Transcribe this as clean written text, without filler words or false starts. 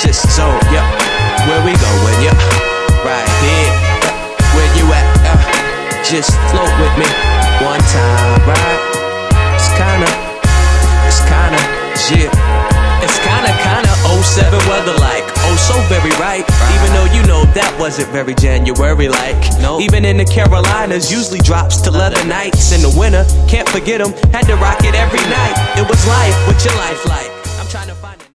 Just so, yeah. Where we going, yeah. Right here, where you at, just float with me one time, right? It's kinda, yeah. It's kinda 07 weather like, oh so very right. Even though you know that wasn't very January like. Even in the Carolinas usually drops to leather nights. In the winter, can't forget them, had to rock it every night. It was life, what's your life like? I'm trying to find it.